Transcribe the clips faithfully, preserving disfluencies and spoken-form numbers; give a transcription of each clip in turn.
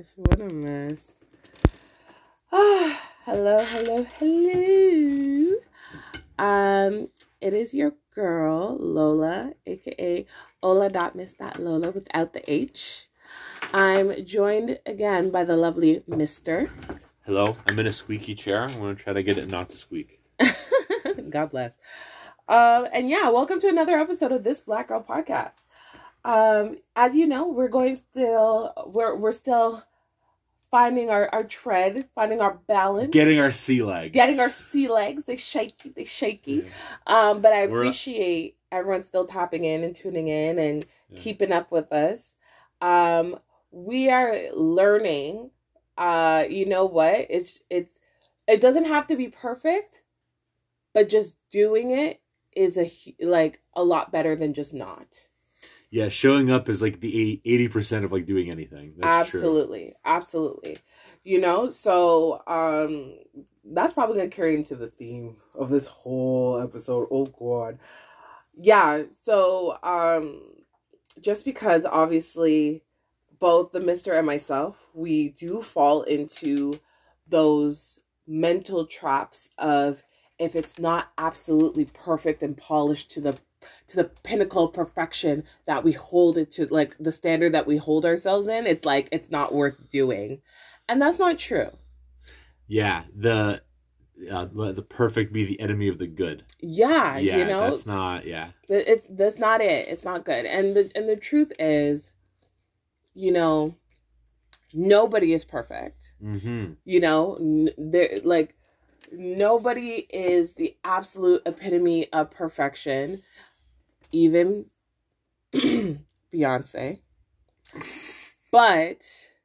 gosh, what a mess. Ah, hello, hello, hello. Um, it is your girl, Lola, aka Ola.Miss.Lola without the H. I'm joined again by the lovely Mister Hello, I'm in a squeaky chair. I'm going to try to get it not to squeak. God bless. Um, and yeah, welcome to another episode of This Black Girl Podcast. Um, as you know, we're going still, we're we're still finding our, our tread, finding our balance. Getting our sea legs. Getting our sea legs. They shaky, they shaky. Yeah. Um, but I We're, appreciate everyone still tapping in and tuning in and yeah. keeping up with us. Um, we are learning, uh, you know what? It's, it's, it doesn't have to be perfect, but just doing it is a, like a lot better than just not. Yeah, showing up is like the eighty percent of like doing anything. That's absolutely, true. Absolutely. You know, so um, that's probably going to carry into the theme of this whole episode. Oh, God. Yeah, so um, just because obviously both the Mister and myself, we do fall into those mental traps of if it's not absolutely perfect and polished to the to the pinnacle of perfection that we hold it to, like the standard that we hold ourselves in, it's like it's not worth doing. And that's not true. Yeah, the uh, the perfect be the enemy of the good. Yeah, yeah, you know, that's not. Yeah, it's that's not it. It's not good. And the and the truth is, you know, nobody is perfect. Mm-hmm. You know, there like nobody is the absolute epitome of perfection. Even Beyonce. But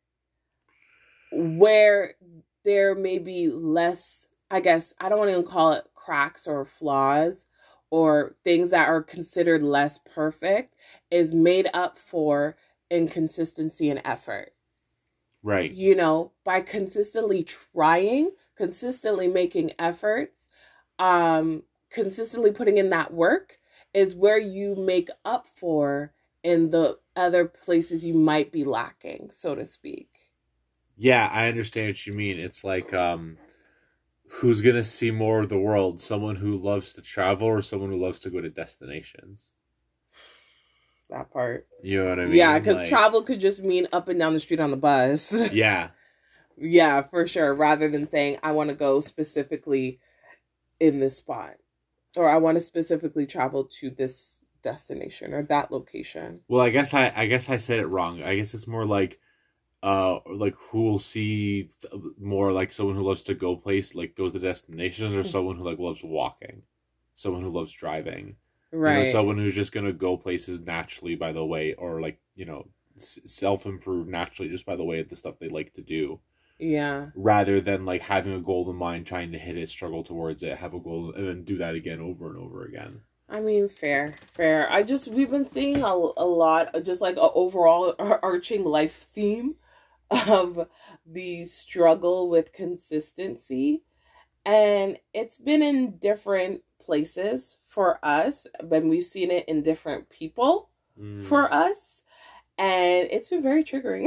where there may be less, I guess, I don't want to even call it cracks or flaws or things that are considered less perfect, is made up for in consistency and effort. Right. You know, by consistently trying, consistently making efforts, um, consistently putting in that work, is where you make up for in the other places you might be lacking, so to speak. Yeah, I understand what you mean. It's like, um, who's going to see more of the world? Someone who loves to travel or someone who loves to go to destinations? That part. You know what I mean? Yeah, because like, travel could just mean up and down the street on the bus. Yeah. Yeah, for sure. Rather than saying, I want to go specifically in this spot. Or I want to specifically travel to this destination or that location. Well, I guess I I guess I said it wrong. I guess it's more like uh like who will see more like someone who loves to go place like goes to destinations or someone who like loves walking. Someone who loves driving. Right. You know, someone who's just going to go places naturally by the way or like, you know, self-improve naturally just by the way of the stuff they like to do. Yeah. Rather than like having a goal in mind, trying to hit it, struggle towards it, have a goal, and then do that again over and over again. I mean, fair, fair. I just, we've been seeing a, a lot, just like an overall arching life theme of the struggle with consistency. And it's been in different places for us, but we've seen it in different people mm. for us. And it's been very triggering,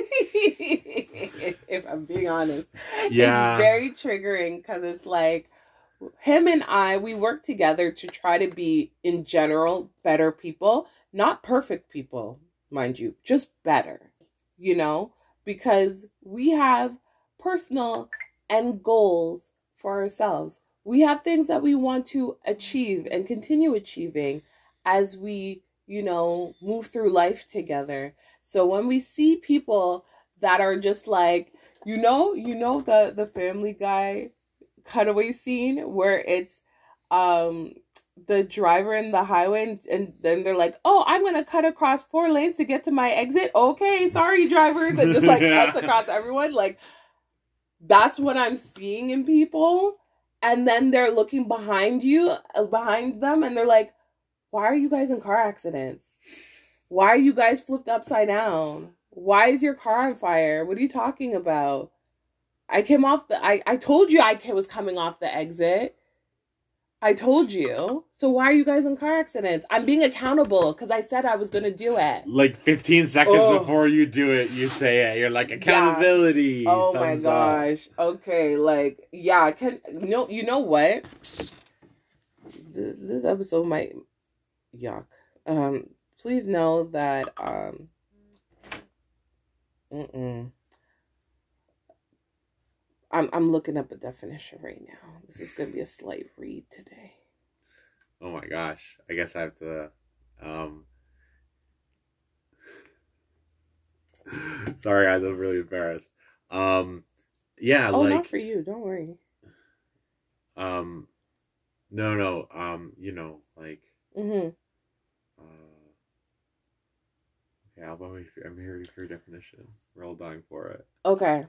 if I'm being honest. Yeah. It's very triggering because it's like, him and I, we work together to try to be, in general, better people. Not perfect people, mind you, just better, you know? Because we have personal end goals for ourselves. We have things that we want to achieve and continue achieving as we, you know, move through life together. So when we see people that are just like, you know, you know, the, the Family Guy cutaway scene where it's um, the driver in the highway and, and then they're like, oh, I'm going to cut across four lanes to get to my exit. Okay, sorry, drivers. And just like cuts across everyone. Like, that's what I'm seeing in people. And then they're looking behind you, behind them, and they're like, why are you guys in car accidents? Why are you guys flipped upside down? Why is your car on fire? What are you talking about? I came off the, I, I told you I was coming off the exit. I told you. So why are you guys in car accidents? I'm being accountable because I said I was going to do it. Like fifteen seconds Oh. before you do it, you say it. You're like, accountability. Oh my Thumbs up. gosh. Okay, like, yeah, can no you know what? This this episode might yuck. Um please know that um mm-mm. I'm I'm looking up a definition right now. This is gonna be a slight read today. Oh my gosh. I guess I have to um sorry guys, I'm really embarrassed. Um yeah, Oh, like not for you, don't worry. um no no, um, you know, like Mm-hmm. uh okay, I'll wait for, I'm here for your definition. We're all dying for it. Okay.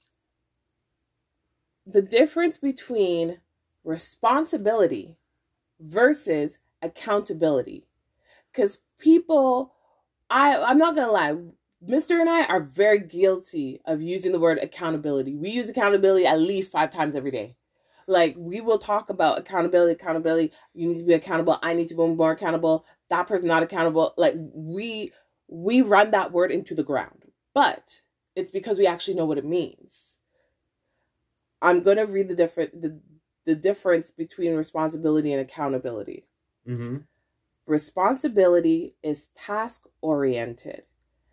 The difference between responsibility versus accountability. Because people, I, I'm not going to lie, Mister and I are very guilty of using the word accountability. We use accountability at least five times every day. Like, we will talk about accountability, accountability. You need to be accountable. I need to be more accountable. That person not accountable. Like, we we run that word into the ground. But it's because we actually know what it means. I'm going to read the different the, the difference between responsibility and accountability. Mm-hmm. Responsibility is task-oriented.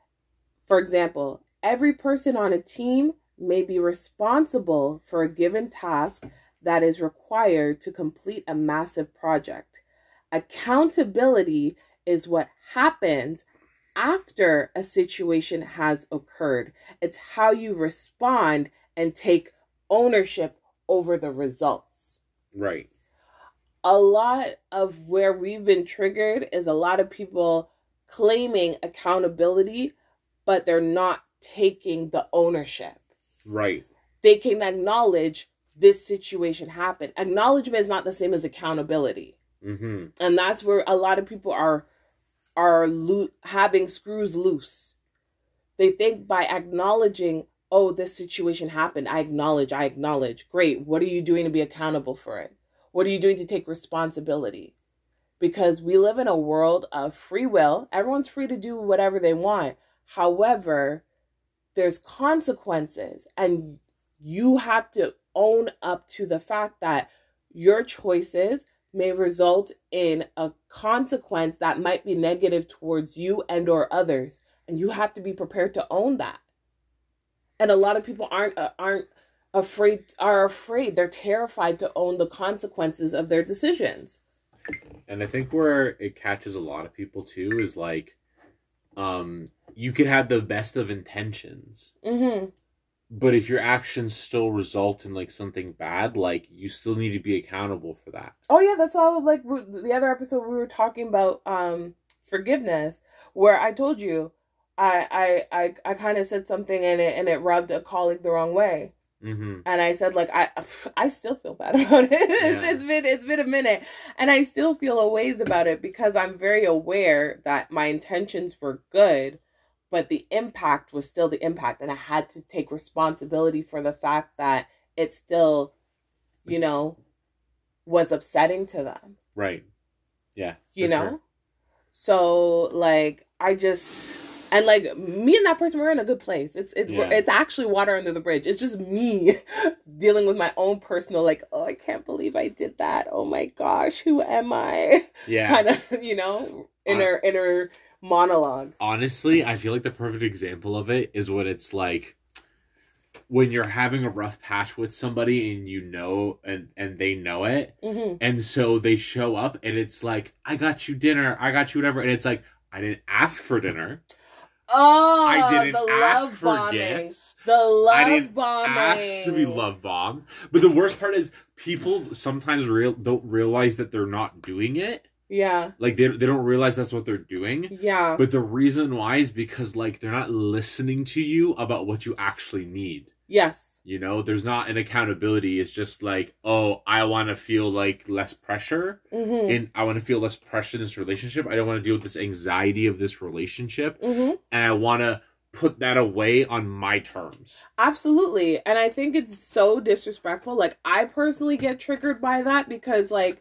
For example, every person on a team may be responsible for a given task that is required to complete a massive project. Accountability is what happens after a situation has occurred. It's how you respond and take ownership over the results. Right. A lot of where we've been triggered is a lot of people claiming accountability, but they're not taking the ownership. Right. They can acknowledge this situation happened. Acknowledgement is not the same as accountability. Mm-hmm. And that's where a lot of people are are lo- having screws loose. They think by acknowledging, oh, this situation happened, I acknowledge, I acknowledge. Great. What are you doing to be accountable for it? What are you doing to take responsibility? Because we live in a world of free will. Everyone's free to do whatever they want. However, there's consequences, and you have to own up to the fact that your choices may result in a consequence that might be negative towards you and or others, and you have to be prepared to own that. And a lot of people aren't uh, aren't afraid are afraid they're terrified to own the consequences of their decisions. And I think where it catches a lot of people too is like, um, you could have the best of intentions, Mm-hmm. but if your actions still result in like something bad, like you still need to be accountable for that. Oh yeah, that's all. Like the other episode we were talking about um forgiveness, where I told you I I I, I kind of said something and it and it rubbed a colleague the wrong way. Mm-hmm. And I said, like, I I still feel bad about it. it's, Yeah. it's been it's been a minute, and I still feel a ways about it because I'm very aware that my intentions were good, but the impact was still the impact, and I had to take responsibility for the fact that it still, you know, was upsetting to them. Right. Yeah. You for know, sure. so like I just. And like me and that person were in a good place. It's it's Yeah. it's actually water under the bridge. It's just me dealing with my own personal like, oh, I can't believe I did that. Oh my gosh, who am I? Yeah. Kind of, you know, inner inner monologue. Honestly, I feel like the perfect example of it is when it's like when you're having a rough patch with somebody and you know and and they know it, Mm-hmm. and so they show up and it's like, I got you dinner, I got you whatever, and it's like, I didn't ask for dinner. Oh, I didn't the ask love for bombing. gifts. The love I didn't bombing. ask to be love bombed. But the worst part is people sometimes real don't realize that they're not doing it. Yeah. Like they they don't realize that's what they're doing. Yeah. But the reason why is because like they're not listening to you about what you actually need. Yes. You know, there's not an accountability. It's just like, oh, I want to feel like less pressure, Mm-hmm. and I want to feel less pressure in this relationship. I don't want to deal with this anxiety of this relationship, Mm-hmm. and I want to put that away on my terms. Absolutely. And I think it's so disrespectful. Like, I personally get triggered by that because, like,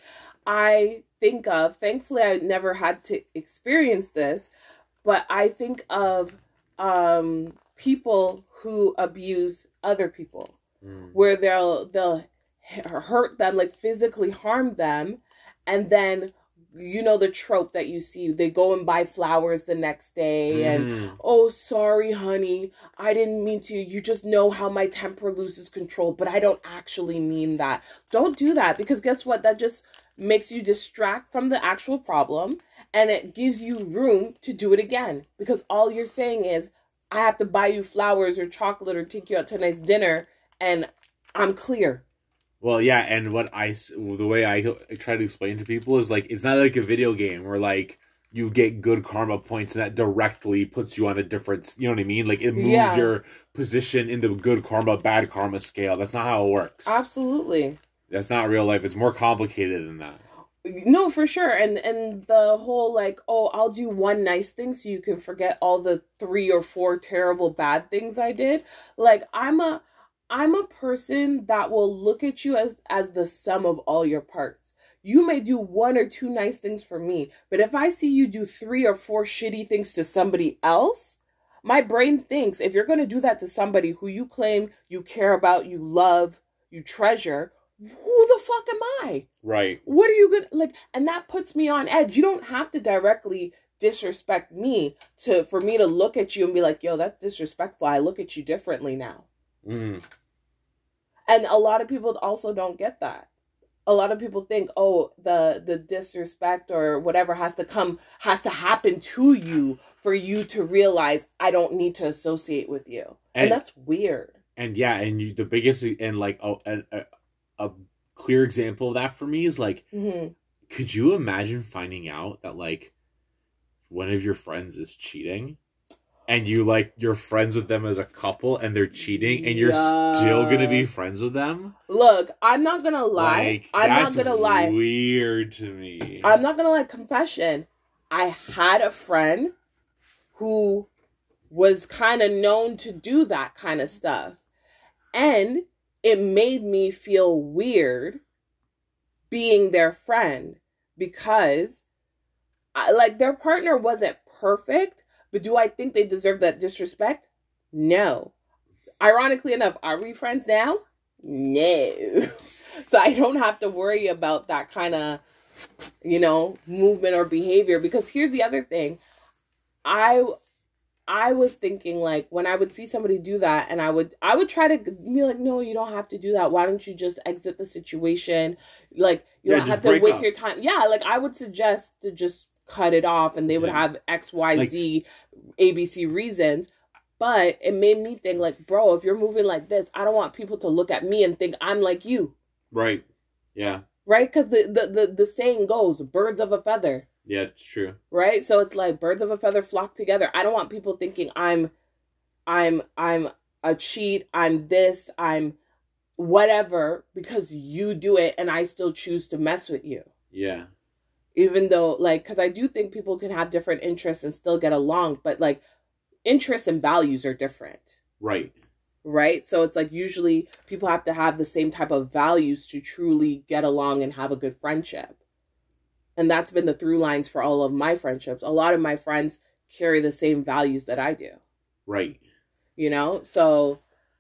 I think of, thankfully I never had to experience this, but I think of um, people who abuse other people, mm. where they'll they'll hurt them, like physically harm them, and then, you know, the trope that you see, they go and buy flowers the next day mm. and, oh, sorry, honey, I didn't mean to. You just know how my temper loses control, but I don't actually mean that. Don't do that, because guess what? That just makes you distract from the actual problem, and it gives you room to do it again, because all you're saying is, I have to buy you flowers or chocolate or take you out to a nice dinner, and I'm clear. Well, yeah, and what I, the way I try to explain to people is, like, it's not like a video game where, like, you get good karma points and that directly puts you on a different, you know what I mean? Like, it moves yeah. your position in the good karma, bad karma scale. That's not how it works. Absolutely. That's not real life. It's more complicated than that. No, for sure. And and the whole, like, oh, I'll do one nice thing so you can forget all the three or four terrible bad things I did. Like, I'm a... I'm a person that will look at you as, as the sum of all your parts. You may do one or two nice things for me, but if I see you do three or four shitty things to somebody else, my brain thinks, if you're going to do that to somebody who you claim you care about, you love, you treasure, who the fuck am I? Right. What are you going to, like, and that puts me on edge. You don't have to directly disrespect me to, for me to look at you and be like, yo, that's disrespectful. I look at you differently now. Mm. And a lot of people also don't get that. A lot of people think, oh, the the disrespect or whatever has to come, has to happen to you for you to realize I don't need to associate with you. And, and that's weird. And yeah, and you, the biggest, and like a, a, a clear example of that for me is like, mm-hmm. could you imagine finding out that like one of your friends is cheating? And you, like, you're friends with them as a couple, and they're cheating, and you're yeah. still gonna be friends with them? Look, I'm not gonna lie. Like, I'm not gonna lie. Weird to me. I'm not gonna lie. Confession. I had a friend who was kind of known to do that kind of stuff. And it made me feel weird being their friend, because, I, like, their partner wasn't perfect. But do I think they deserve that disrespect? No. Ironically enough, are we friends now? No. So I don't have to worry about that kind of, you know, movement or behavior. Because here's the other thing. I I was thinking, like, when I would see somebody do that, and I would I would try to be like, no, you don't have to do that. Why don't you just exit the situation? Like, you yeah, don't have to waste up. your time. Yeah, like, I would suggest to just cut it off, and they would yeah. have X, Y, Z, like, A B C reasons. But it made me think, like, bro, if you're moving like this, I don't want people to look at me and think I'm like you. Right. Yeah. Right? Because the, the, the, the saying goes, birds of a feather. Yeah, it's true. Right? So it's like birds of a feather flock together. I don't want people thinking I'm, I'm, I'm a cheat. I'm this, I'm whatever, because you do it and I still choose to mess with you. Yeah. Even though, like, because I do think people can have different interests and still get along, but, like, interests and values are different. Right. Right? So it's like usually people have to have the same type of values to truly get along and have a good friendship. And that's been the through lines for all of my friendships. A lot of my friends carry the same values that I do. Right. You know? So,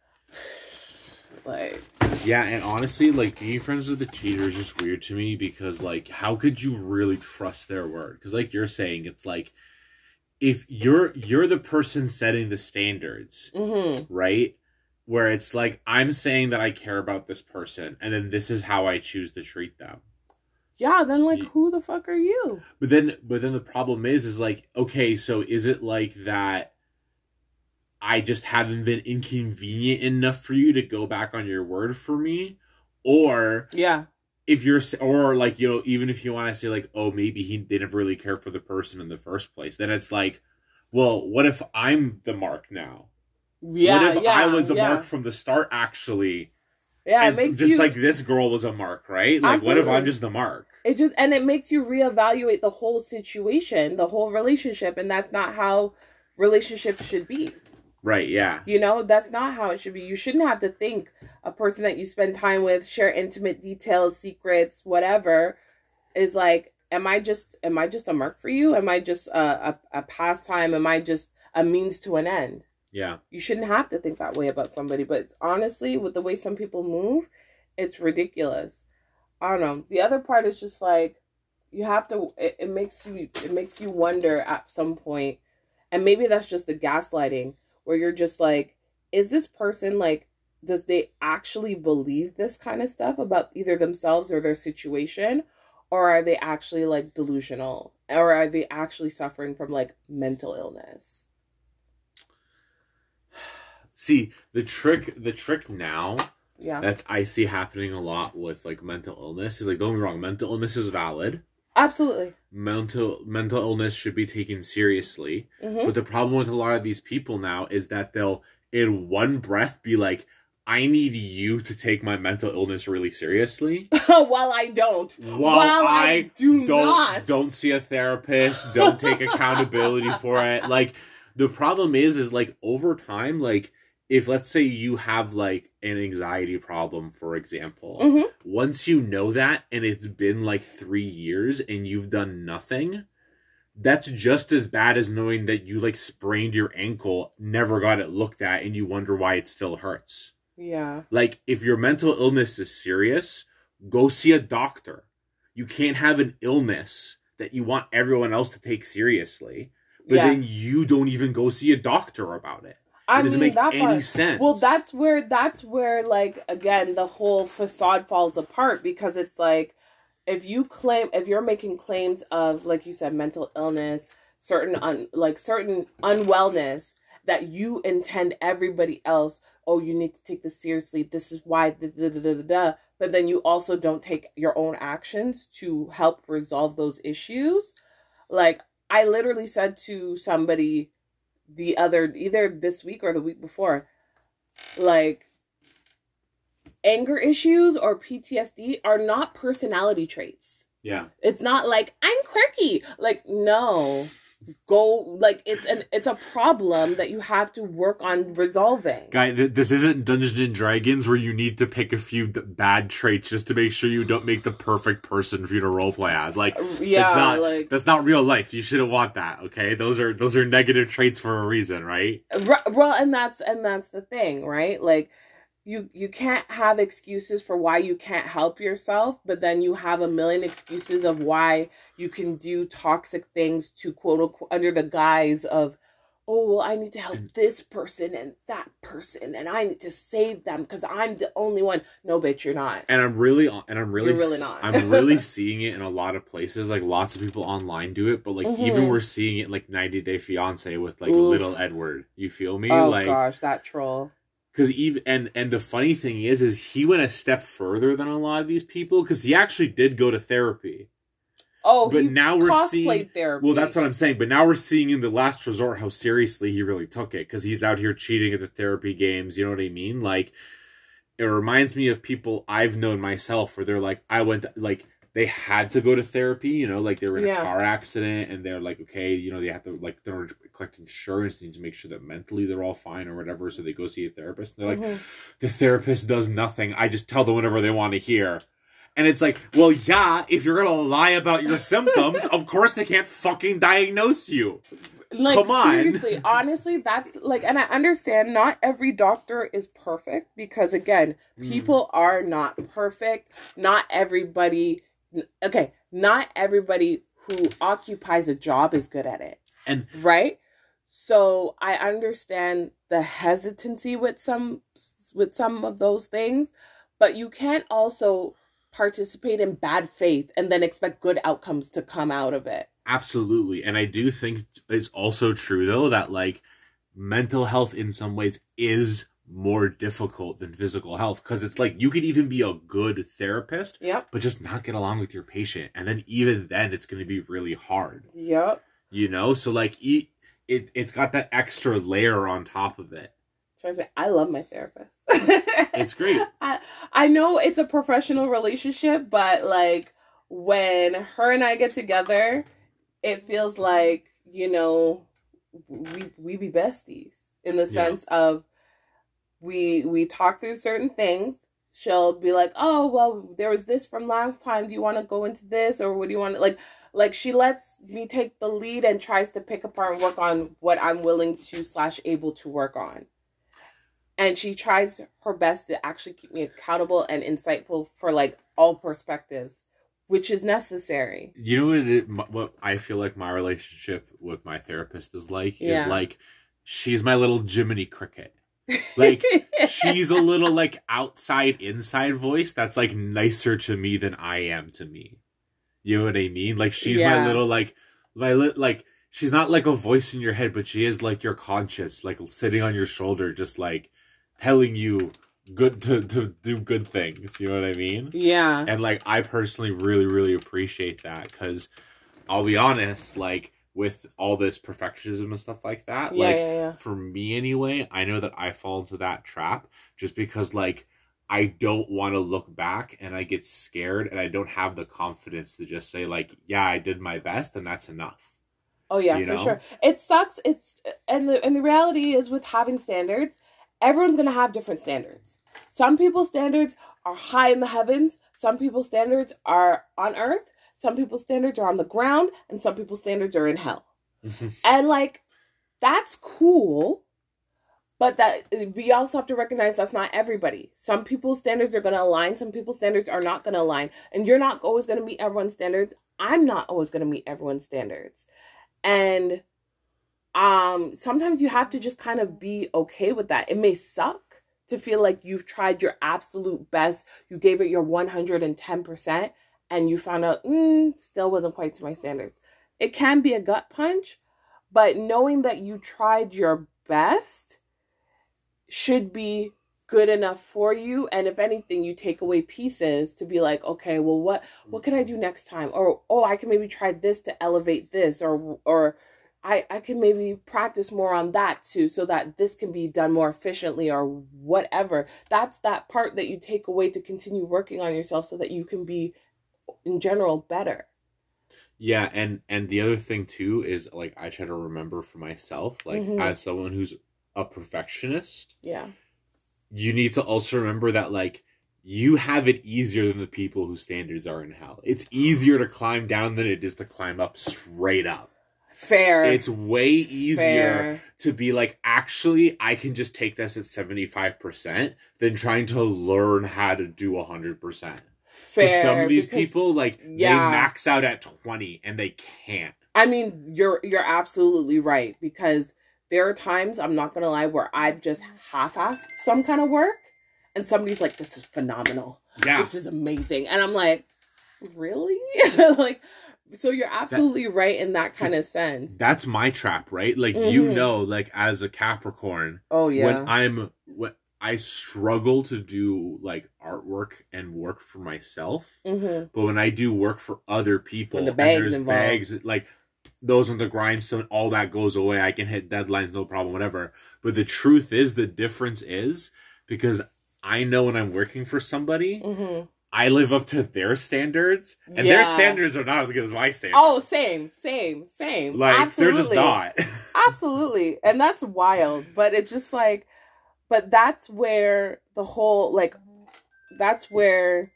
like... Yeah, and honestly, like, being friends with the cheater is just weird to me, because, like, how could you really trust their word? Because, like you're saying, it's like, if you're you're the person setting the standards, mm-hmm. right? Where it's like, I'm saying that I care about this person, and then this is how I choose to treat them. Yeah, then, like, you, who the fuck are you? But then, but then the problem is, is like, okay, so is it like that I just haven't been inconvenient enough for you to go back on your word for me? Or yeah, if you're, or like, you know, even if you want to say like, oh, maybe he didn't really care for the person in the first place, then it's like, well, what if I'm the mark now? Yeah, what if yeah, I was a yeah. mark from the start, actually? Yeah, and it makes just you... like this girl was a mark, right? Like, Absolutely. What if I'm just the mark? It just, and it makes you reevaluate the whole situation, the whole relationship, and that's not how relationships should be. Right, yeah. You know, that's not how it should be. You shouldn't have to think a person that you spend time with, share intimate details, secrets, whatever, is like, am I just am I just a mark for you? Am I just a, a, a pastime? Am I just a means to an end? Yeah. You shouldn't have to think that way about somebody. But honestly, with the way some people move, it's ridiculous. I don't know. The other part is just like, you have to, it, it makes you, it makes you wonder at some point, and maybe that's just the gaslighting, where you're just like, is this person like, does they actually believe this kind of stuff about either themselves or their situation? Or are they actually like delusional? Or are they actually suffering from like mental illness? See, the trick, the trick now, yeah, that's I see happening a lot with like mental illness is like, don't get me wrong, mental illness is valid. Absolutely. Mental mental illness should be taken seriously. Mm-hmm. But the problem with a lot of these people now is that they'll, in one breath, be like, I need you to take my mental illness really seriously. While I don't. While, While I, I do don't, not. Don't see a therapist. Don't take accountability for it. Like, the problem is, is like, over time, like, if let's say you have like an anxiety problem, for example, mm-hmm. once you know that and it's been like three years and you've done nothing, that's just as bad as knowing that you like sprained your ankle, never got it looked at, and you wonder why it still hurts. Yeah. Like, if your mental illness is serious, go see a doctor. You can't have an illness that you want everyone else to take seriously, but yeah. then you don't even go see a doctor about it. I It doesn't mean, make that any part, sense. Well, that's where, that's where, like, again, the whole facade falls apart, because it's like, if you claim, if you're making claims of, like you said, mental illness, certain, un, like, certain unwellness, that you intend everybody else, oh, you need to take this seriously, this is why, da, da, da, da, da, da. But then you also don't take your own actions to help resolve those issues. Like, I literally said to somebody the other, either this week or the week before, like, anger issues or P T S D are not personality traits. Yeah. It's not like, I'm quirky. Like, no. Go, like, it's an it's a problem that you have to work on resolving. Guy, th- this isn't Dungeons and Dragons where you need to pick a few d- bad traits just to make sure you don't make the perfect person for you to roleplay as. Like, yeah, it's not, like, that's not real life. You shouldn't want that, okay? Those are those are negative traits for a reason, right? Well, and that's and that's the thing, right? Like, you you can't have excuses for why you can't help yourself, but then you have a million excuses of why you can do toxic things to quote unquote under the guise of, oh, well, I need to help this person and that person, and I need to save them because I'm the only one. No, bitch, you're not. And I'm really, and I'm really, you're really not. I'm really seeing it in a lot of places. Like, lots of people online do it, but like, mm-hmm. even we're seeing it like ninety Day Fiance with like Oof. Little Edward. You feel me? Oh like, gosh, that troll. Because even and and the funny thing is, is he went a step further than a lot of these people because he actually did go to therapy. Oh, but he now we're seeing therapy. Well, that's what I'm saying. But now we're seeing in the last resort how seriously he really took it because he's out here cheating at the therapy games. You know what I mean? Like, it reminds me of people I've known myself where they're like, I went to, like. They had to go to therapy, you know, like they were in yeah. a car accident and they're like, okay, you know, they have to, like, they're collect insurance, they need to make sure that mentally they're all fine or whatever, so they go see a therapist. And they're mm-hmm. like, the therapist does nothing. I just tell them whatever they want to hear. And it's like, well, yeah, if you're going to lie about your symptoms, of course they can't fucking diagnose you. Like, come on. Seriously, honestly, that's, like, and I understand not every doctor is perfect because, again, mm. people are not perfect. Not everybody... Okay, not everybody who occupies a job is good at it. And right? So I understand the hesitancy with some with some of those things, but you can't also participate in bad faith and then expect good outcomes to come out of it. Absolutely. And I do think it's also true though that like mental health in some ways is more difficult than physical health because it's like you could even be a good therapist yep. but just not get along with your patient, and then even then it's going to be really hard. Yep. You know, so like it, it it's got that extra layer on top of it. Trust me, I love my therapist. It's great. I, I know it's a professional relationship, but like when her and I get together, it feels like, you know, we we be besties in the sense yeah. of We we talk through certain things. she'll be like, oh, well, there was this from last time. Do you want to go into this? Or what do you want to, like, like she lets me take the lead and tries to pick apart and work on what I'm willing to slash able to work on. And she tries her best to actually keep me accountable and insightful for, like, all perspectives, which is necessary. You know what, it, what I feel like my relationship with my therapist is like? Yeah. Is like, she's my little Jiminy Cricket. Like, she's a little, like, outside, inside voice that's, like, nicer to me than I am to me. You know what I mean? Like, she's Yeah. my little, like, my li- like, she's not, like, a voice in your head, but she is, like, your conscience, like, sitting on your shoulder, just, like, telling you good to, to do good things. You know what I mean? Yeah. And, like, I personally really, really appreciate that, because I'll be honest, like, with all this perfectionism and stuff like that, Yeah, like, yeah, yeah. for me anyway, I know that I fall into that trap just because, like, I don't want to look back and I get scared and I don't have the confidence to just say, like, yeah, I did my best and that's enough. Oh yeah, You for know? sure. It sucks. It's and the and the reality is with having standards, everyone's gonna have different standards. Some people's standards are high in the heavens. Some people's standards are on earth. Some people's standards are on the ground, and some people's standards are in hell. And like, that's cool, but that we also have to recognize that's not everybody. Some people's standards are gonna align. Some people's standards are not gonna align, and you're not always gonna meet everyone's standards. I'm not always gonna meet everyone's standards. And um, sometimes you have to just kind of be okay with that. It may suck to feel like you've tried your absolute best. You gave it your one hundred ten percent and you found out, mm, still wasn't quite to my standards. It can be a gut punch, but knowing that you tried your best should be good enough for you. And if anything, you take away pieces to be like, okay, well, what, what can I do next time? Or, oh, I can maybe try this to elevate this, or, or I, I can maybe practice more on that too, so that this can be done more efficiently or whatever. That's that part that you take away to continue working on yourself so that you can be in general better. Yeah, and and the other thing too is, like, I try to remember for myself, like, Mhm. as someone who's a perfectionist, Yeah. you need to also remember that, like, you have it easier than the people whose standards are in hell. It's easier to climb down than it is to climb up straight up. Fair. It's way easier Fair. to be like, actually, I can just take this at seventy-five percent than trying to learn how to do one hundred percent. Fair. Because some of these because- people, like, yeah. they max out at twenty and they can't. I mean, you're you're absolutely right, because there are times, I'm not gonna lie, where I've just half-assed some kind of work, and somebody's like, "This is phenomenal. Yeah. This is amazing," and I'm like, "Really?" Like, so you're absolutely that, right in that kind of sense. That's my trap, right? Like, Mm-hmm. you know, like, as a Capricorn, oh yeah, when I'm when I struggle to do, like, artwork and work for myself, mm-hmm. but when I do work for other people, when the bags and there's involved. bags, like, those on the grindstone, all that goes away. I can hit deadlines, no problem, whatever. But the truth is, the difference is, because I know when I'm working for somebody, mm-hmm. I live up to their standards, and yeah. their standards are not as good as my standards. Oh, same, same, same. Like, absolutely. they're just not. Absolutely. And that's wild. But it's just like, but that's where the whole, like, that's where,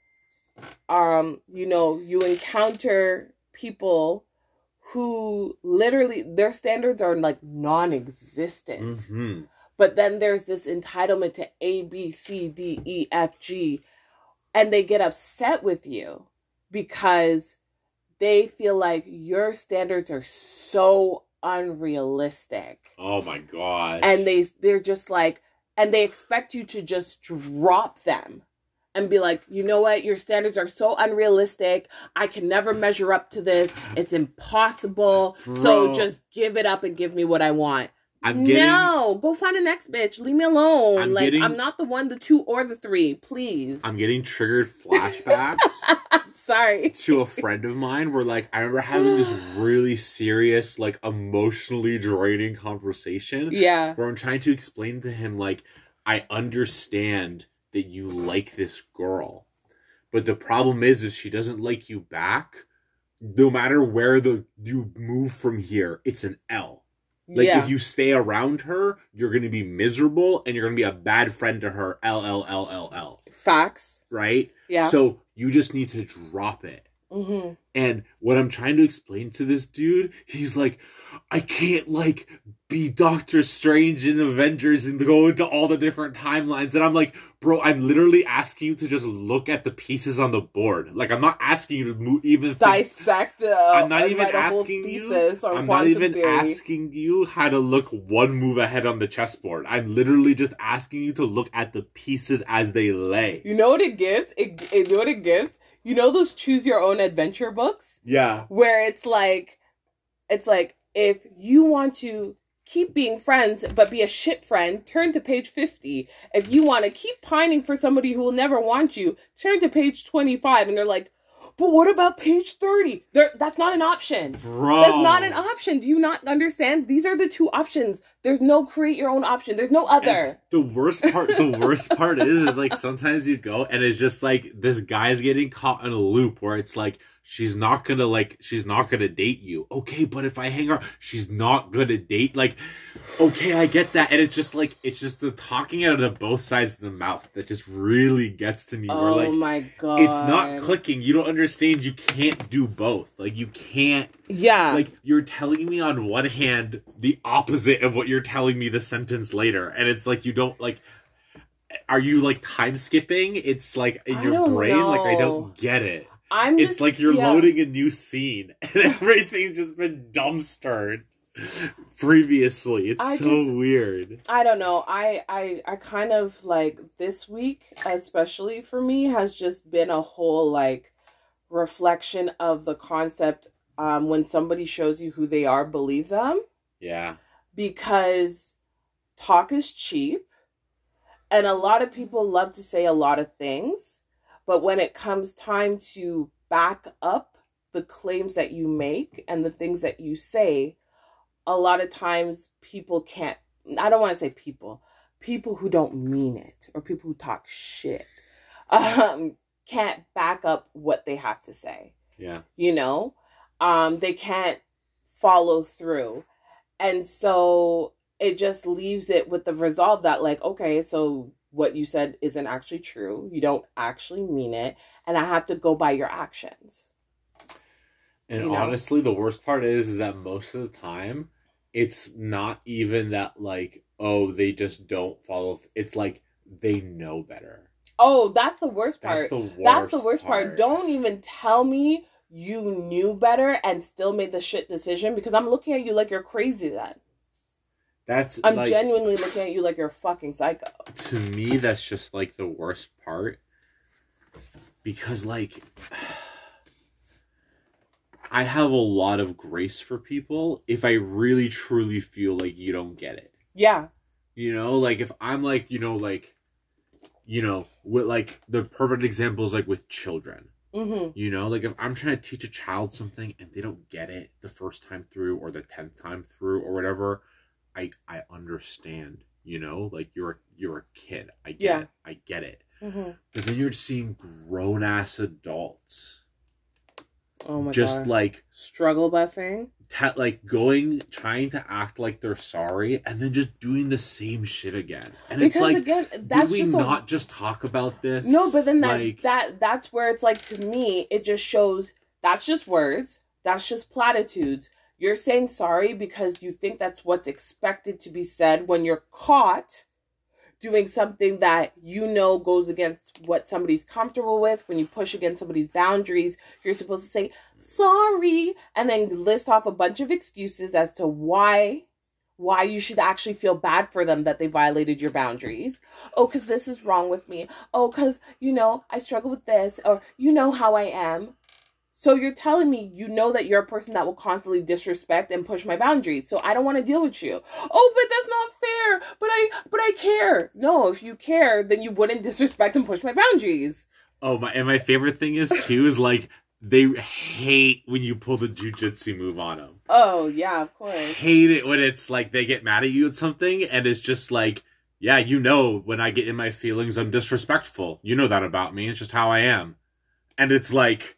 um, you know, you encounter people who literally, their standards are like non-existent. Mm-hmm. But then there's this entitlement to A, B, C, D, E, F, G. And they get upset with you because they feel like your standards are so unrealistic. Oh my god. And they, they're just like, and they expect you to just drop them and be like, you know what? Your standards are so unrealistic. I can never measure up to this. It's impossible. Bro. So just give it up and give me what I want. I'm getting, no, go find an next bitch. Leave me alone. I'm like, getting, I'm not the one, the two, or the three. Please. I'm getting triggered flashbacks. I'm sorry. To a friend of mine where, like, I remember having this really serious, like, emotionally draining conversation. Yeah. Where I'm trying to explain to him, like, I understand that you like this girl. But the problem is, is she doesn't like you back. No matter where the you move from here, it's an L. Like, yeah. if you stay around her, you're going to be miserable, and you're going to be a bad friend to her. L, L, L, L, L. Facts. Right? Yeah. So you just need to drop it. Mm-hmm. And what I'm trying to explain to this dude, he's like, I can't, like, be Doctor Strange in Avengers and go into all the different timelines. And I'm like, bro, I'm literally asking you to just look at the pieces on the board. Like, I'm not asking you to move, even think, dissect. Uh, I'm not even asking you. I'm not even theory. asking you how to look one move ahead on the chessboard. I'm literally just asking you to look at the pieces as they lay. You know what it gives? It, it you know what it gives? You know those choose your own adventure books? Yeah. Where it's like, it's like, if you want to keep being friends, but be a shit friend, turn to page fifty. If you want to keep pining for somebody who will never want you, turn to page twenty-five. And they're like, but what about page thirty? There, that's not an option. Bro. That's not an option. Do you not understand? These are the two options. There's no create your own option. There's no other. And the worst part, the worst part is, is like sometimes you go and it's just like this guy's getting caught in a loop where it's like, she's not gonna like, she's not gonna date you. Okay, but if I hang her, she's not gonna date. Like, okay, I get that. And it's just like, it's just the talking out of the both sides of the mouth that just really gets to me. Oh where like, my God. it's not clicking. You don't understand. You can't do both. Like, you can't. Yeah. Like, you're telling me on one hand the opposite of what you're telling me the sentence later. And it's like, you don't like, are you like time skipping? It's like in I your don't brain. know. Like, I don't get it. I'm it's just, like you're yeah. loading a new scene and everything's just been dumpstered previously. It's I so just, weird. I don't know. I, I, I kind of like this week, especially for me, has just been a whole like reflection of the concept. Um, when somebody shows you who they are, believe them. Yeah. Because talk is cheap. And a lot of people love to say a lot of things. But when it comes time to back up the claims that you make and the things that you say, a lot of times people can't, I don't want to say people, people who don't mean it or people who talk shit um, can't back up what they have to say. Yeah. You know? Um, they can't follow through. And so it just leaves it with the resolve that like, okay, so what you said isn't actually true. You don't actually mean it. And I have to go by your actions. And you know? honestly, the worst part is, is that most of the time, it's not even that like, oh, they just don't follow. Th- it's like they know better. Oh, that's the worst part. That's the worst, that's the worst part. part. Don't even tell me you knew better and still made the shit decision because I'm looking at you like you're crazy then. That's I'm like, genuinely looking at you like you're a fucking psycho. To me, that's just like the worst part. Because like, I have a lot of grace for people if I really truly feel like you don't get it. Yeah. You know, like if I'm like, you know, like, you know, with like the perfect example is like with children. Mm-hmm. You know, like if I'm trying to teach a child something and they don't get it the first time through or the tenth time through or whatever, I I understand. You know, like you're you're a kid. I get Yeah. it. I get it. Mm-hmm. But then you're seeing grown ass adults. Oh my just God. like struggle busing. Ta- like going, trying to act like they're sorry, and then just doing the same shit again. And Because it's like, again, that's did we just not a... just talk about this? No, but then that like... that that's where it's like, to me, it just shows that's just words. That's just platitudes. You're saying sorry because you think that's what's expected to be said when you're caught doing something that you know goes against what somebody's comfortable with. When you push against somebody's boundaries, you're supposed to say, sorry, and then list off a bunch of excuses as to why, why you should actually feel bad for them that they violated your boundaries. Oh, because this is wrong with me. Oh, because, you know, I struggle with this, or you know how I am. So you're telling me you know that you're a person that will constantly disrespect and push my boundaries. So I don't want to deal with you. Oh, but that's not fair. But I but I care. No, if you care, then you wouldn't disrespect and push my boundaries. Oh, my, and my favorite thing is, too, is like, they hate when you pull the jujitsu move on them. Oh, yeah, of course. Hate it when it's like they get mad at you at something and it's just like, yeah, you know, when I get in my feelings, I'm disrespectful. You know that about me. It's just how I am. And it's like,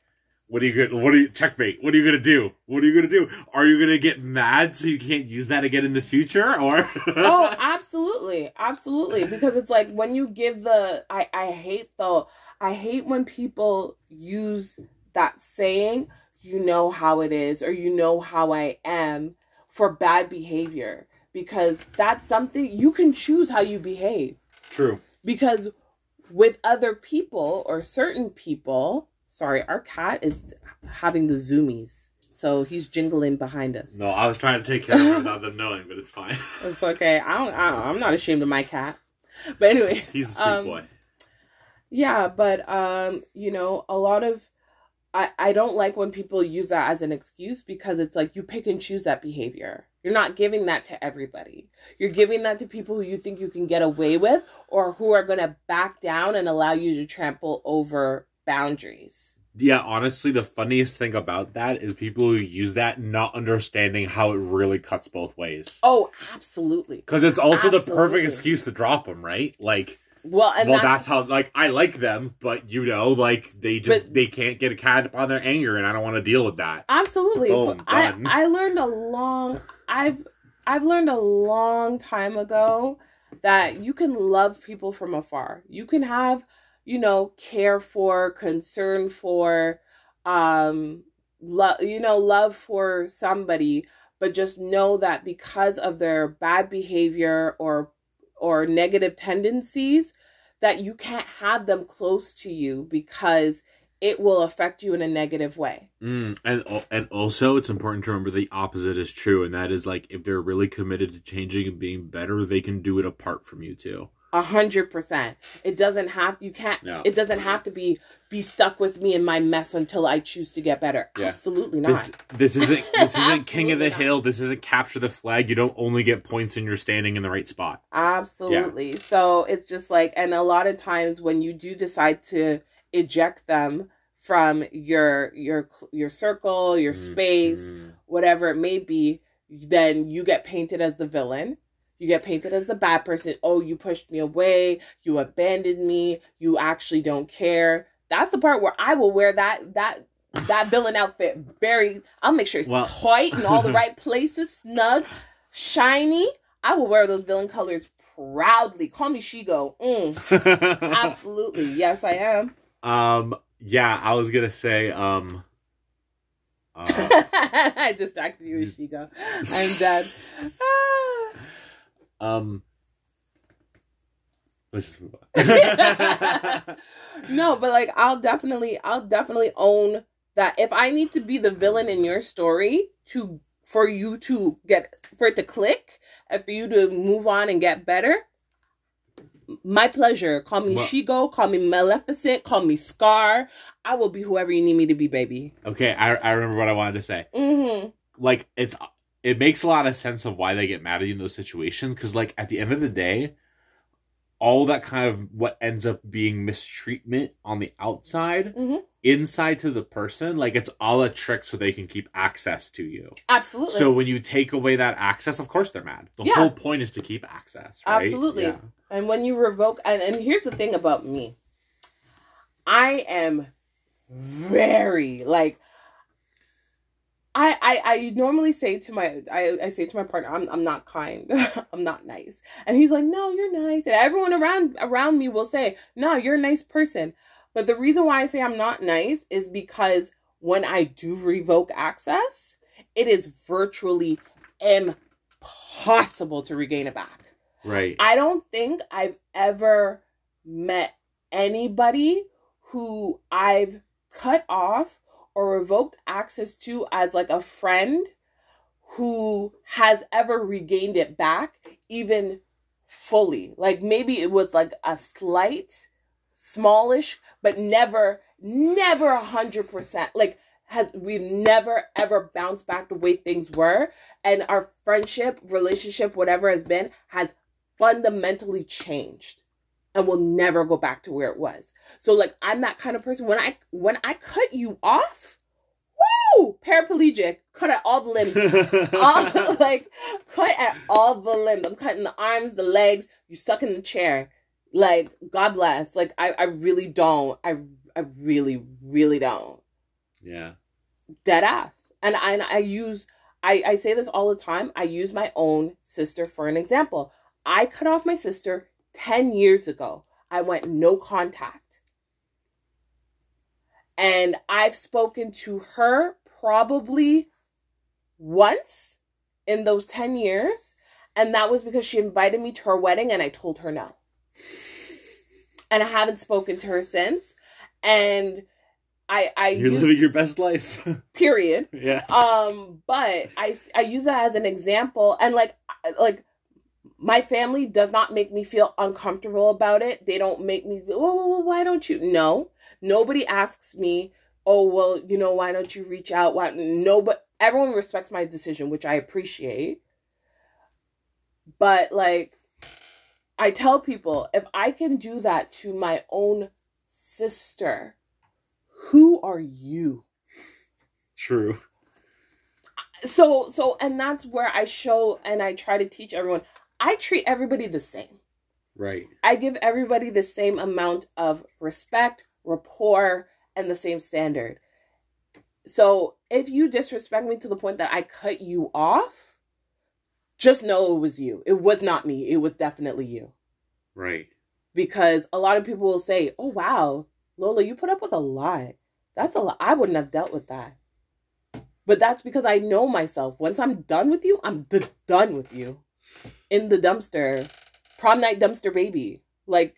What are you gonna? What are you checkmate? What are you gonna do? What are you gonna do? Are you gonna get mad so you can't use that again in the future? Or oh, absolutely, absolutely. Because it's like when you give the, I I hate the, I hate when people use that saying, you know how it is, or you know how I am, for bad behavior. Because that's something you can choose how you behave. True. Because with other people or certain people. Sorry, our cat is having the zoomies. So he's jingling behind us. No, I was trying to take care of him without them knowing, but it's fine. It's okay. I don't, I don't, I'm not ashamed of my cat. But anyway. He's a sweet um, boy. Yeah, but, um, you know, a lot of... I, I don't like when people use that as an excuse because it's like you pick and choose that behavior. You're not giving that to everybody. You're giving that to people who you think you can get away with or who are going to back down and allow you to trample over boundaries. Yeah, honestly, the funniest thing about that is people who use that not understanding how it really cuts both ways. Oh, absolutely. Because it's also Absolutely. the perfect excuse to drop them, right? Like, well, and well, that's, that's how, like, I like them, but, you know, like, they just, But- they can't get a cat upon their anger, and I don't want to deal with that. absolutely. Boom, But I, done. I learned a long, I've, I've learned a long time ago that you can love people from afar. You can have, you know, care for, concern for, um, love, you know, love for somebody, but just know that because of their bad behavior or, or negative tendencies, that you can't have them close to you because it will affect you in a negative way. Mm, and and also, it's important to remember the opposite is true, and that is, like, if they're really committed to changing and being better, they can do it apart from you, too. A hundred percent. It doesn't have, you can't, No. it doesn't have to be, be stuck with me in my mess until I choose to get better. Yeah. Absolutely not. This this isn't this isn't King of the Absolutely not. Hill. This isn't capture the flag. You don't only get points and you're standing in the right spot. Absolutely. So it's just like, and a lot of times when you do decide to eject them from your, your, your circle, your space, Mm. whatever it may be, then you get painted as the villain. You get painted as the bad person. Oh, you pushed me away. You abandoned me. You actually don't care. That's the part where I will wear that that that villain outfit. Very. I'll make sure it's Well- tight in all the right places, snug, shiny. I will wear those villain colors proudly. Call me Shigo. Mm, absolutely. Yes, I am. um. Yeah, I was gonna say. Um. Uh, I distracted you with Shigo. I'm dead. Ah. um. Let's just move on. No, but like I'll definitely I'll definitely own that if I need to be the villain in your story to for you to get for it to click and for you to move on and get better, my pleasure. Call me Well- Shigo, call me Maleficent, call me Scar. I will be whoever you need me to be, baby. Okay, I I remember what I wanted to say. Mm-hmm. Like, it's it makes a lot of sense of why they get mad at you in those situations, because, like, at the end of the day, all that kind of what ends up being mistreatment on the outside, Mm-hmm. inside to the person, like, it's all a trick so they can keep access to you. Absolutely. So when you take away that access, of course they're mad. The Yeah. whole point is to keep access, right? Absolutely. Yeah. And when you revoke, and, and here's the thing about me, I am very like, I, I, I normally say to my, I, I say to my partner, I'm, I'm not kind. I'm not nice. And he's like, no, you're nice. And everyone around, around me will say, no, you're a nice person. But the reason why I say I'm not nice is because when I do revoke access, it is virtually impossible to regain it back. Right. I don't think I've ever met anybody who I've cut off or revoked access to as like a friend who has ever regained it back, even fully. Like maybe it was like a slight, smallish, but never, never a hundred percent. Like has we've never ever bounced back the way things were, and our friendship, relationship, whatever has been, has fundamentally changed and will never go back to where it was. So like I'm that kind of person. When I when I cut you off, woo, paraplegic, cut at all the limbs. all, like cut at all the limbs. I'm cutting the arms, the legs, you stuck in the chair. Like, God bless. Like I, I really don't. I I really, really don't. Yeah. Dead ass. And I, and I use, I, I say this all the time. I use my own sister for an example. I cut off my sister ten years ago. I went no contact. And I've spoken to her probably once in those ten years. And that was because she invited me to her wedding and I told her no. And I haven't spoken to her since. And I, I You're use, living your best life. period. Yeah. Um, but I, I use that as an example. And like, like my family does not make me feel uncomfortable about it. They don't make me, well, well, why don't you? No, nobody asks me, oh, well, you know, why don't you reach out? Why? No, but everyone respects my decision, which I appreciate. But like, I tell people, if I can do that to my own sister, who are you? True. So, so, and that's where I show and I try to teach everyone, I treat everybody the same. Right. I give everybody the same amount of respect, rapport, and the same standard. So if you disrespect me to the point that I cut you off, just know it was you. It was not me. It was definitely you. Right. Because a lot of people will say, oh, wow, Lola, you put up with a lot. That's a lot. I wouldn't have dealt with that. But that's because I know myself. Once I'm done with you, I'm d- done with you. In the dumpster. Prom night dumpster baby. Like,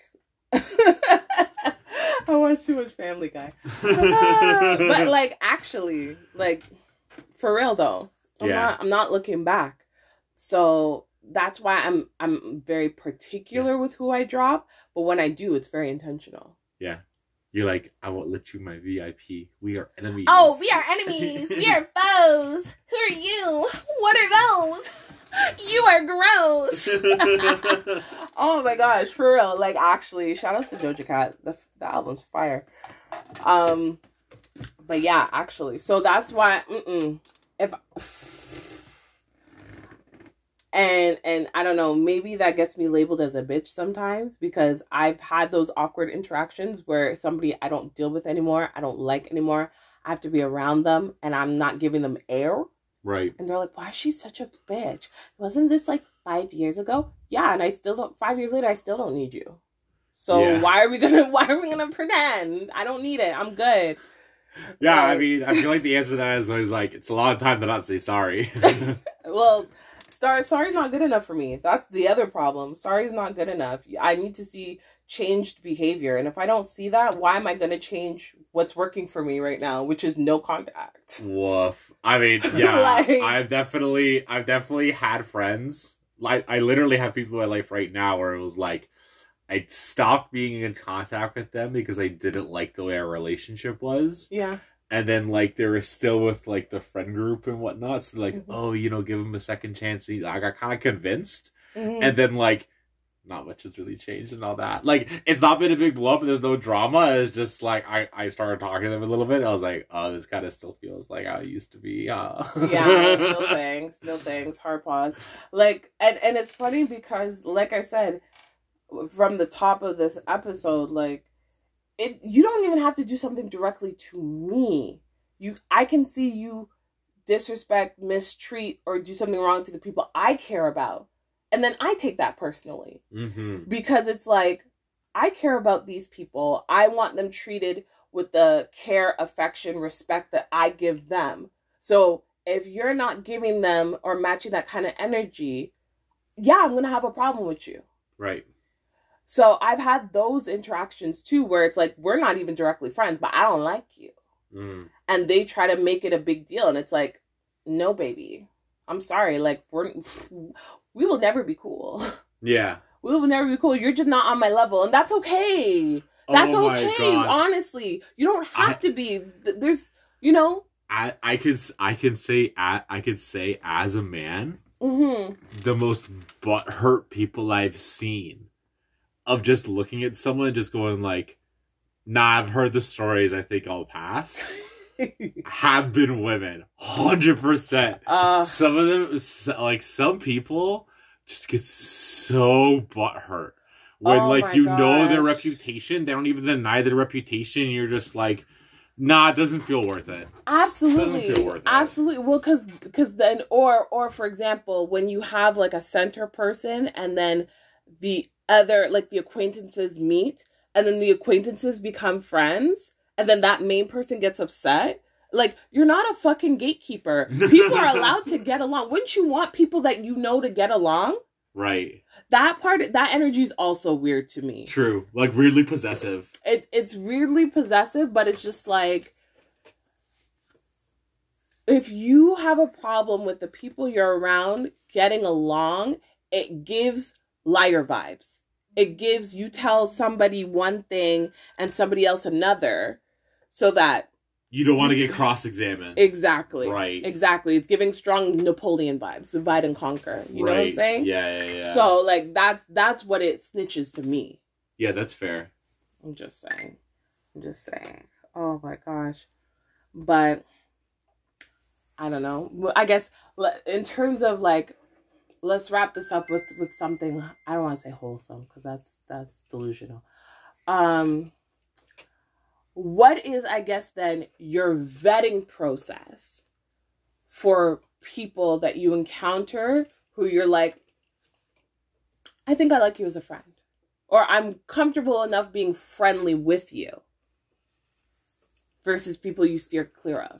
I watch too much Family Guy. But like, actually, like, for real though, I'm yeah. not, I'm not looking back. So that's why I'm, I'm very particular yeah. with who I drop. But when I do, it's very intentional. Yeah. You're like, I won't let you my V I P. We are enemies. Oh, we are enemies. We are foes. Who are you? What are those? You are gross. Oh my gosh, for real. Like, actually, shout out to Doja Cat. The, the album's fire. Um, but yeah, actually. So that's why, mm-mm. If... And and I don't know, maybe that gets me labeled as a bitch sometimes because I've had those awkward interactions where somebody I don't deal with anymore, I don't like anymore, I have to be around them and I'm not giving them air. Right. And they're like, why is she such a bitch? Wasn't this like five years ago? Yeah, and I still don't, five years later, I still don't need you. So yeah. why are we gonna, why are we gonna pretend? I don't need it. I'm good. Yeah, but, I mean, I feel like the answer to that is always like, it's a lot of time to not say sorry. Well, Sorry, sorry's not good enough for me. That's the other problem. Sorry's not good enough. I need to see changed behavior. And if I don't see that, why am I going to change what's working for me right now, which is no contact? Woof. I mean, yeah, like, I've definitely, I've definitely had friends. Like, I literally have people in my life right now where it was like, I stopped being in contact with them because I didn't like the way our relationship was. Yeah. And then, like, they were still with, like, the friend group and whatnot. So, like, mm-hmm. oh, you know, give him a second chance. And I got kind of convinced. Mm-hmm. And then, like, not much has really changed and all that. Like, it's not been a big blow up and there's no drama. It's just, like, I, I started talking to them a little bit. I was like, oh, this kind of still feels like how it used to be. Uh. Yeah, no thanks. No thanks. Hard pause. Like, and, and it's funny because, like I said, from the top of this episode, like, It you don't even have to do something directly to me. You I can see you disrespect, mistreat, or do something wrong to the people I care about. And then I take that personally. Mm-hmm. Because it's like, I care about these people. I want them treated with the care, affection, respect that I give them. So if you're not giving them or matching that kind of energy, yeah, I'm going to have a problem with you. Right. So I've had those interactions too, where it's like, we're not even directly friends, but I don't like you. Mm. And they try to make it a big deal. And it's like, no, baby, I'm sorry. Like, we're, we will never be cool. Yeah. We will never be cool. You're just not on my level. And that's okay. That's oh okay. Honestly, you don't have I, to be. There's, you know. I, I could, I could say, I could say as a man, mm-hmm. the most butthurt people I've seen of just looking at someone and just going like, nah, I've heard the stories, I think I'll pass, have been women. one hundred percent. Uh, some of them, like, some people just get so butthurt. When, oh like, you gosh. know their reputation, they don't even deny their reputation, and you're just like, Nah, it doesn't feel worth it. Absolutely. Doesn't feel worth it. Absolutely. Well, because because then, or, or for example, when you have like a center person and then the other, like the acquaintances meet and then the acquaintances become friends and then that main person gets upset. Like, you're not a fucking gatekeeper. People are allowed to get along. Wouldn't you want people that you know to get along? Right. That part, that energy is also weird to me. True. Like, weirdly possessive. It, it's weirdly possessive, but it's just like, if you have a problem with the people you're around getting along, it gives liar vibes. It gives, you tell somebody one thing and somebody else another so that you don't want to get cross-examined. Exactly. Right. Exactly. It's giving strong Napoleon vibes. Divide and conquer. You right. know what I'm saying? Yeah, yeah, yeah. So, like, that's, that's what it snitches to me. Yeah, that's fair. I'm just saying. I'm just saying. Oh, my gosh. But, I don't know. I guess, in terms of, like, let's wrap this up with, with something, I don't want to say wholesome, because that's, that's delusional. Um... What is, I guess, then, your vetting process for people that you encounter who you're like, I think I like you as a friend. Or I'm comfortable enough being friendly with you. Versus people you steer clear of.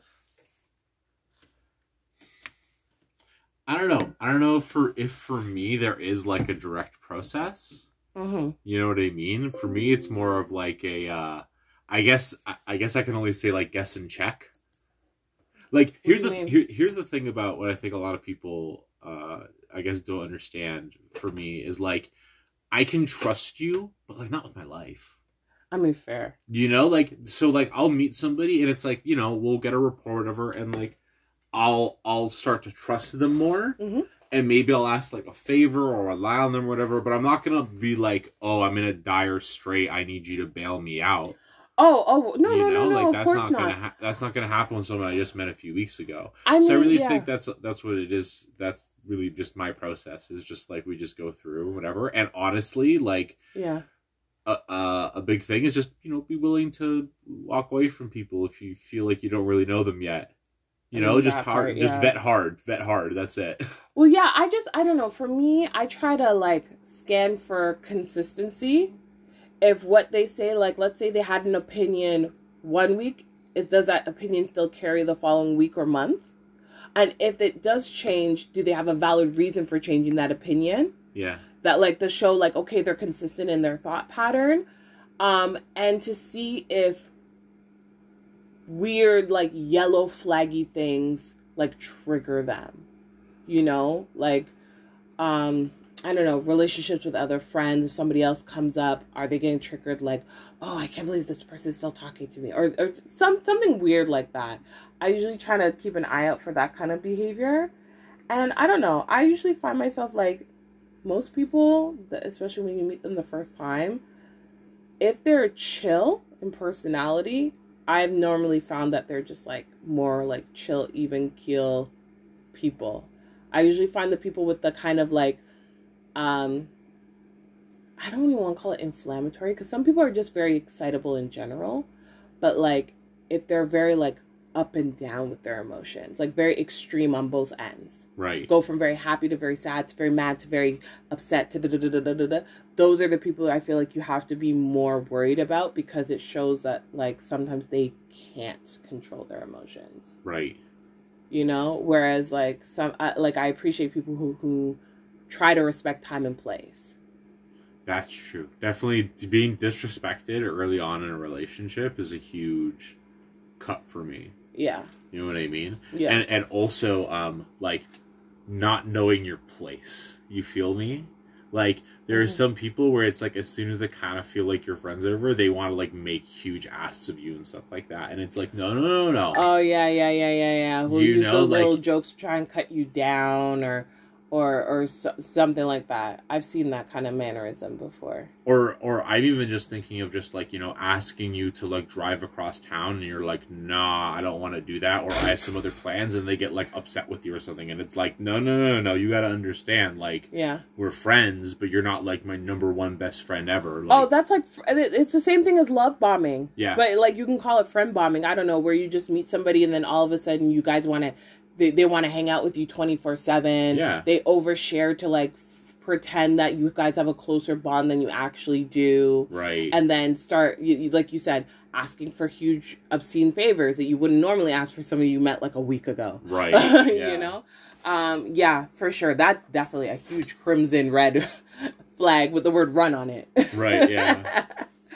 I don't know. I don't know if for, if for me there is like a direct process. Mm-hmm. You know what I mean? For me, it's more of like a... Uh, I guess I guess I can only say like guess and check. Like here's the here, here's the thing about what I think a lot of people uh I guess don't understand for me is like I can trust you, but like not with my life. I mean, fair. You know, like so like I'll meet somebody and it's like, you know, we'll get a report of her and like I'll I'll start to trust them more. Mm-hmm. And maybe I'll ask like a favor or rely on them or whatever, but I'm not gonna be like, oh, I'm in a dire strait, I need you to bail me out. Oh, oh, no, you no, know, no, no, like of that's course not not. gonna ha- that's not gonna happen with someone I just met a few weeks ago. I mean, so I really yeah. think that's that's what it is. That's really just my process. Is just like we just go through whatever. And honestly, like yeah, a a, a big thing is just you know be willing to walk away from people if you feel like you don't really know them yet. You I know, mean, just that hard, part, just yeah. vet hard, vet hard. That's it. Well, yeah, I just I don't know. For me, I try to like scan for consistency. If what they say, like let's say they had an opinion one week, it does that opinion still carry the following week or month? And if it does change, do they have a valid reason for changing that opinion? Yeah. That like the show, like, okay, they're consistent in their thought pattern. Um, and to see if weird, like, yellow flaggy things, like, trigger them. You know? Like, um... I don't know, relationships with other friends. If somebody else comes up, are they getting triggered like, oh, I can't believe this person is still talking to me? Or, or some something weird like that. I usually try to keep an eye out for that kind of behavior. And I don't know, I usually find myself like, most people, especially when you meet them the first time, if they're chill in personality, I've normally found that they're just like more like chill, even keel people. I usually find the people with the kind of like, Um, I don't even want to call it inflammatory because some people are just very excitable in general, but like if they're very like up and down with their emotions, like very extreme on both ends, Right. Go from very happy to very sad to very mad to very upset to da da da da da da. Those are the people I feel like you have to be more worried about because it shows that like sometimes they can't control their emotions, Right. You know, whereas like some uh, like I appreciate people who who. try to respect time and place. That's true. Definitely being disrespected early on in a relationship is a huge cut for me. Yeah. You know what I mean? Yeah. And and also um like not knowing your place. You feel me? Like there are Mm-hmm. some people where it's like as soon as they kind of feel like your friends over, they want to like make huge asses of you and stuff like that. And it's like no no no no. Oh yeah yeah yeah yeah yeah. We'll You use know, those like- little jokes to try and cut you down or or or so, something like that. I've seen that kind of mannerism before. Or or I'm even just thinking of just like, you know, asking you to like drive across town and you're like, nah, I don't want to do that, or I have some other plans, and they get like upset with you or something, and it's like, no, no, no, no, you got to understand, like, yeah, we're friends, but you're not like my number one best friend ever. Like, oh, that's like, it's the same thing as love bombing. Yeah. But like you can call it friend bombing. I don't know, where you just meet somebody and then all of a sudden you guys want to, they, they want to hang out with you twenty-four seven. Yeah. They overshare to like f- pretend that you guys have a closer bond than you actually do. Right. And then start, you, you- like you said, asking for huge obscene favors that you wouldn't normally ask for somebody you met like a week ago. Right. Yeah. You know? Um, yeah, for sure. That's definitely a huge crimson red flag with the word run on it. Right, yeah.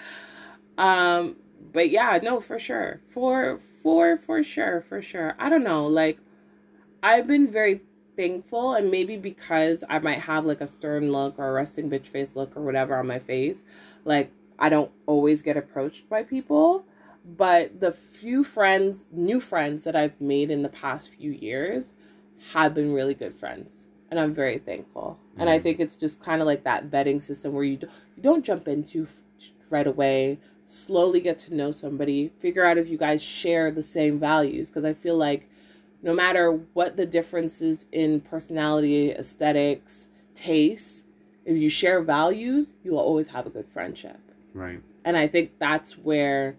um, but yeah, no, for sure. For, for, for sure, for sure. I don't know, like, I've been very thankful, and maybe because I might have like a stern look or a resting bitch face look or whatever on my face, like, I don't always get approached by people, but the few friends, new friends that I've made in the past few years have been really good friends, and I'm very thankful. Mm. And I think it's just kind of like that vetting system where you, do, you don't jump into f- right away, slowly get to know somebody, figure out if you guys share the same values, because I feel like no matter what the differences in personality, aesthetics, tastes, if you share values, you will always have a good friendship. Right. And I think that's where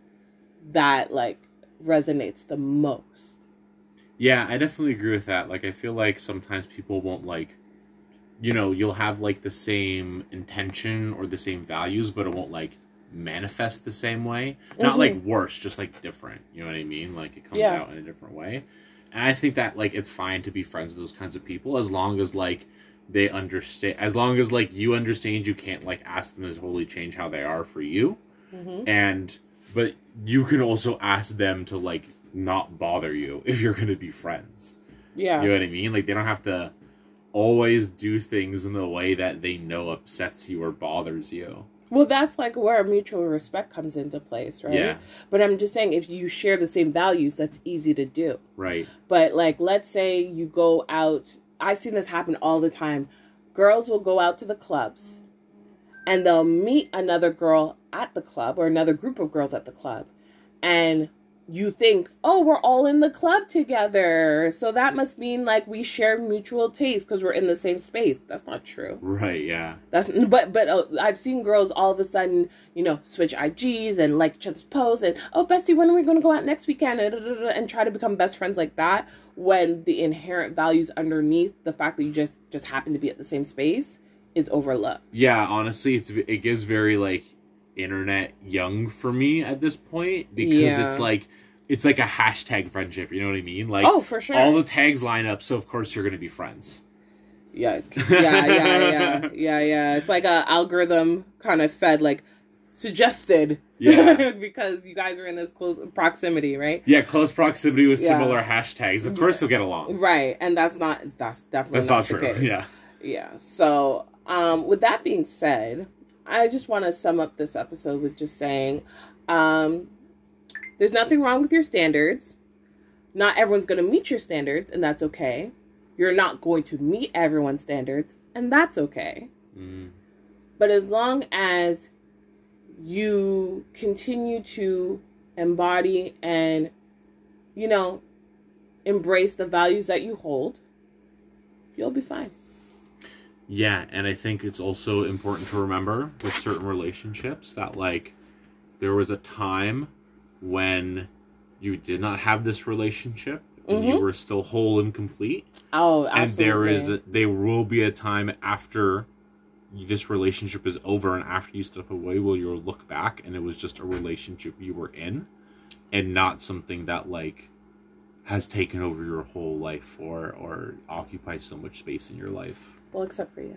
that, like, resonates the most. Yeah, I definitely agree with that. Like, I feel like sometimes people won't, like, you know, you'll have, like, the same intention or the same values, but it won't, like, manifest the same way. Not, Mm-hmm. like, worse, just, like, different. You know what I mean? Like, it comes Yeah. out in a different way. And I think that, like, it's fine to be friends with those kinds of people as long as, like, they understand, as long as, like, you understand you can't, like, ask them to totally change how they are for you. Mm-hmm. And, but you can also ask them to, like, not bother you if you're going to be friends. Yeah. You know what I mean? Like, they don't have to always do things in the way that they know upsets you or bothers you. Well, that's like where mutual respect comes into place, right? Yeah. But I'm just saying, if you share the same values, that's easy to do. Right. But, like, let's say you go out. I've seen this happen all the time. Girls will go out to the clubs, and they'll meet another girl at the club, or another group of girls at the club. And you think, oh, we're all in the club together, so that must mean, like, we share mutual taste because we're in the same space. That's not true. Right, yeah. That's but but uh, I've seen girls all of a sudden, you know, switch I Gs and like each other's posts and, oh, Bestie, when are we going to go out next weekend? And, and try to become best friends like that, when the inherent values underneath the fact that you just just happen to be at the same space is overlooked. Yeah, honestly, it's it gives very, like, internet young for me at this point, because Yeah. it's like it's like a hashtag friendship, you know what I mean? Like, Oh, for sure. all the tags line up, so of course you're going to be friends. Yeah, yeah, yeah, yeah, yeah, yeah. It's like a algorithm kind of fed, like, suggested. Yeah. Because you guys are in this close proximity, right? Yeah, close proximity with Yeah. similar hashtags. Of course you'll get along. Right, and that's not, that's definitely That's not, not the true. case. Yeah. Yeah, so, um, with that being said, I just want to sum up this episode with just saying, um, there's nothing wrong with your standards. Not everyone's going to meet your standards, and that's okay. You're not going to meet everyone's standards, and that's okay. Mm. But as long as you continue to embody and, you know, embrace the values that you hold, you'll be fine. Yeah, and I think it's also important to remember with certain relationships that, like, there was a time when you did not have this relationship and Mm-hmm. you were still whole and complete. Oh, absolutely. And there is a, there will be a time after this relationship is over and after you step away where you'll look back and it was just a relationship you were in and not something that, like, has taken over your whole life or or occupies so much space in your life. Well, except for you.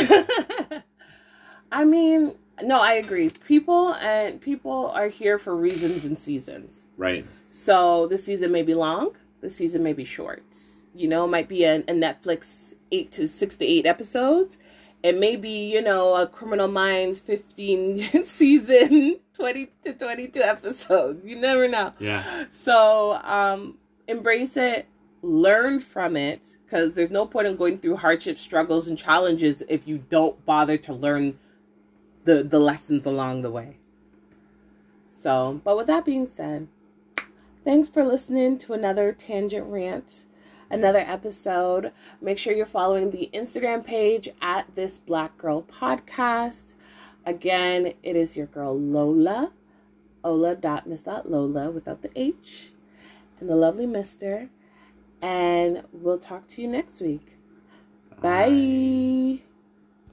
I mean, no, I agree. People and people are here for reasons and seasons. Right. So the season may be long, the season may be short. You know, it might be a, a Netflix eight to six to eight episodes. It may be, you know, a Criminal Minds fifteen season, twenty to twenty-two episodes. You never know. Yeah. So, um, embrace it, learn from it, because there's no point in going through hardships, struggles, and challenges if you don't bother to learn the, the lessons along the way. So, but with that being said, thanks for listening to another Tangent Rant, another episode. Make sure you're following the Instagram page at This Black Girl Podcast. Again, it is your girl Lola, ola.miss.lola without the H, and the lovely mister. And we'll talk to you next week. Bye. Bye.